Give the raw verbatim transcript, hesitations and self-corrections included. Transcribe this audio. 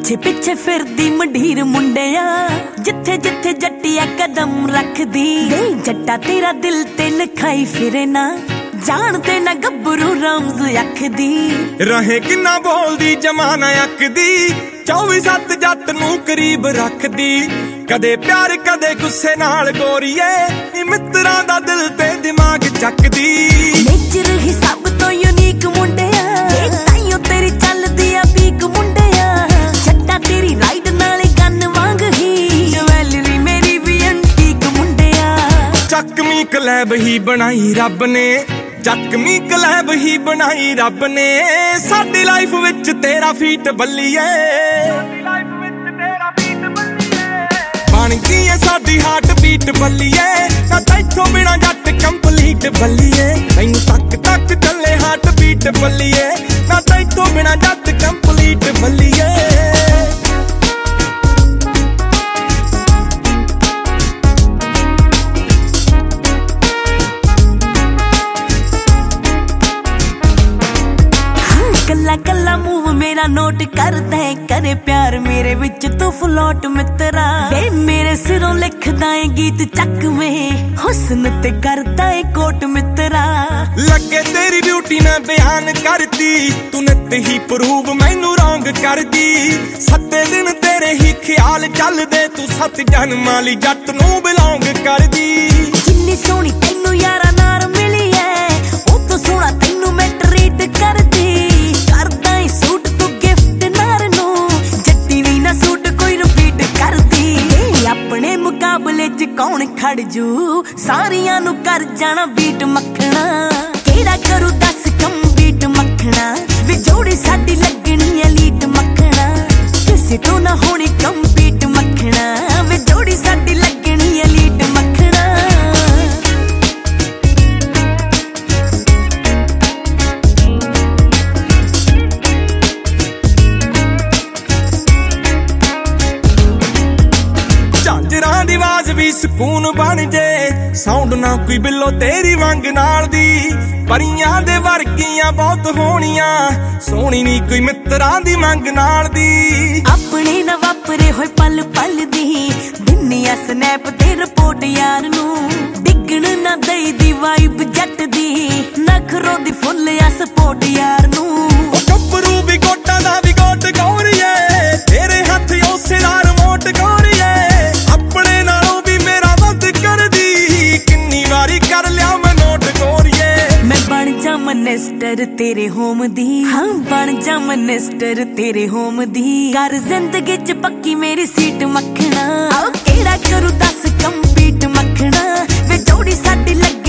ਪਿੱਛੇ ਪਿੱਛੇ ਫਿਰਦੀ ਮੰਢੀਰ ਮੁੰਡਿਆ, ਜਿੱਥੇ ਜਿੱਥੇ ਜੱਟੀਆ ਕਦਮ ਰੱਖਦੀ। ਵੇ ਜੱਟਾ ਤੇਰਾ ਦਿਲ ਤੇ ਲਿਖਾਈ ਫਿਰੇ ਨਾ, ਜਾਣ ਤੇ ਨਾ ਗੱਭਰੂ ਰਮਜ਼ ਅੱਖਦੀ। ਰਹੇ ਕਿੰਨਾ ਬੋਲਦੀ ਜਮਾਨਾ ਅੱਕਦੀ, ਚੌਵੀ ਸੱਤ ਜੱਟ ਨੂੰ ਕਰੀਬ ਰੱਖਦੀ। ਕਦੇ ਪਿਆਰ ਕਦੇ ਗੁੱਸੇ ਨਾਲ ਗੋਰੀਏ, ਨੀ ਮਿੱਤਰਾਂ ਦਾ ਦਿਲ ਤੇ ਦਿਮਾਗ ਚੱਕਦੀ। ਨੇਚਰ ਹੀ ਸਭ ਤੋਂ ਯੂਨੀਕ ਮੁੰਡਿਆ, ਤਾਈਓ ਤੇਰੀ ਚੱਲਦੀ ਆ ਪੀਕ ਮੁੰਡਿਆ। ਜੱਟਾ ਤੇਰੀ ਰਾਈਡ ਨਾਲੇ ਗੰਨ ਵਾਂਗ ਹੀ, ਜਵੈਲਰੀ ਮੇਰੀ ਵੀ ਐਂਟੀਕ ਮੁੰਡਿਆ। ਚੱਕਵੀਂ ਕਲੈਬ ਹੀ ਬਣਾਈ ਰੱਬ ਨੇ, ਚੱਕਵੀਂ ਕਲੈਬ ਹੀ ਬਣਾਈ ਰੱਬ ਨੇ। ਸਾਡੀ ਲਾਈਫ ਵਿੱਚ ਤੇਰਾ ਫੀਟ ਬੱਲੀਏ, ਬਣ ਗਈ ਏ ਸਾਡੀ ਹਾਰਟ ਬੀਟ ਬੱਲੀਏ। ਨਾ ਤੈਥੋਂ ਬਿਨਾ ਜੱਟ ਕੰਪਲੀਟ ਬੱਲੀਏ, ਤੈਨੂੰ ਤੱਕ ਤੱਕ ਚੱਲੇ ਹਾਰਟ ਬੀਟ ਬੱਲੀਏ। ਨਾ ਤੈਥੋਂ ਬਿਨਾ ਜੱਟ ਕੰਪਲੀਟ ਬੱਲੀਏ। ਕੱਲਾ ਕੱਲਾ ਮੂਵ ਮੇਰਾ ਨੋਟ ਕਰਦਾ ਏ, ਕਰੇ ਪਿਆਰ ਮੇਰੇ ਵਿੱਚ ਤੂੰ ਫਲੋਟ ਮਿੱਤਰਾ। ਵੇ ਮੇਰੇ ਸਿਰੋਂ ਲਿਖਦਾ ਏ ਗੀਤ ਚੱਕਵੇਂ, ਹੁਸਨ ਤੇ ਕਰਦਾ ਏ ਕੋਟ ਮਿੱਤਰਾ। ਲੱਗੇ ਤੇਰੀ ਬਿਊਟੀ ਮੈਂ ਬਿਆਨ ਕਰਦੀ, ਤੂੰ ਨਿੱਤ ਹੀ ਪ੍ਰੂਵ ਮੈਨੂੰ ਰੌਂਗ ਕਰਦੀ। ਸੱਤੇ ਦਿਨ ਤੇਰੇ ਹੀ ਖਿਆਲ ਚੱਲਦੇ, ਤੂੰ ਸੱਤ ਜਨਮਾਂ ਲਈ ਜੱਟ ਨੂੰ ਬਿਲੋਂਗ ਕਰਦੀ। ਜਿੰਨੀ ਸੋਹਣੀ ਤੈਨੂੰ ਯਾਰਾ ਨਾਰ ਮਿਲੀ ਐ, ਉਹ ਤੋਂ ਸੋਹਣਾ ਤੈਨੂੰ ਮੈਂ ਟਰੀਟ ਕਰਦੀ। ਕਰਦਾ ਈ ਸੂਟ ਤੂੰ ਗਿਫਟ ਨਾਰ ਨੂੰ, ਜੱਟੀ ਵੀ ਨਾ ਸੂਟ ਕੋਈ ਰਿਪੀਟ ਕਰਦੀ। ਆਪਣੇ ਮੁਕਾਬਲੇ ਚ ਕੌਣ ਖੜ ਜੂ, ਸਾਰਿਆਂ ਨੂੰ ਕਰ ਜਾਣਾ ਬੀਟ ਮੱਖਣਾ। ਕਿਹੜਾ ਕਰੂ ਦੱਸ ਕੰਬੀਟ ਮੱਖਣਾ, ਵੇ ਜੋੜੀ ਸਾਡੀ ਲੱਗਣੀ ਐਲੀਟ ਮੱਖਣਾ। ਕਿਸੇ ਤੋਂ ਨਾ ਹੋਣੀ ਕੰਬੀਟ ਮੱਖਣਾ, ਵੇ ਜੋੜੀ ਸਾਡੀ ਲੱਗਣੀ ਐਲੀਟ ਮੱਖਣਾ। ਝਾਂਜਰਾਂ ਦੀ ਆਵਾਜ਼ ਵੀ ਸਕੂਨ ਬਣ ਜੇ, ਸਾਊਂਡ ਨਾ ਕੋਈ ਬਿੱਲੋ ਤੇਰੀ ਵੰਗ ਨਾਲ ਦੀ। ਪਰੀਆਂ ਦੇ ਵਰਗੀਆਂ ਬਹੁਤ ਹੋਣੀਆਂ, ਸੋਹਣੀ ਨੀ ਕੋਈ ਮਿੱਤਰਾਂ ਦੀ ਮੰਗ ਨਾਲ ਦੀ। ਆਪਣੇ ਨਾ ਵਾਪਰੇ ਹੋਏ ਪਲ ਪਲ ਦੀ, ਦਿੰਨੀਆ ਸਨੈਪ ਤੇ ਰਿਪੋਰਟ ਯਾਰ ਨੂੰ। ਡਿੱਗਣ ਨਾ ਦਈ ਦੀ ਵਾਈਬ ਜੱਟ ਦੀ, ਨਖਰੋ ਦੀ ਫੁੱਲ ਆ ਸਪੋਰਟ ਯਾਰ ਨੂੰ। ਉਹ ਗੱਭਰੂ ਵੀ ਗੋਟਾਂ ਦਾ ਵੀ ਗੋਟ ਗੌਰੀਏ, ਤੇਰੇ ਹੱਥ ਉਸੇ ਦਾ ਰਿਮੋਟ ਗੌਰੀਏ। ਆਪਣੇ ਨਾਲੋਂ ਵੀ ਮੇਰਾ ਵੱਧ ਕਰਦੀ, ਕਿੰਨੀ ਵਾਰੀ ਕਰ ਲਿਆ ਮੈਂ ਨੋਟ ਗੌਰੀਏ। ਮੈਂ ਬਣ ਜਾ ਮਨਿਸਟਰ ਤੇਰੇ ਹੋਮ ਦੀ, ਹਾਂ ਬਣ ਜਾ ਮਨਿਸਟਰ ਤੇਰੇ ਹੋਮ ਦੀ। ਕਰ ਜ਼ਿੰਦਗੀ ਚ ਪੱਕੀ ਮੇਰੀ ਸੀਟ ਮੱਖਣਾ, ਆਓ ਕਿਹੜਾ ਕਰੂ ਦੱਸ ਕੰਪੀਟ ਮੱਖਣਾ। ਵੇ ਜੋੜੀ ਸਾਡੀ ਲੱਗ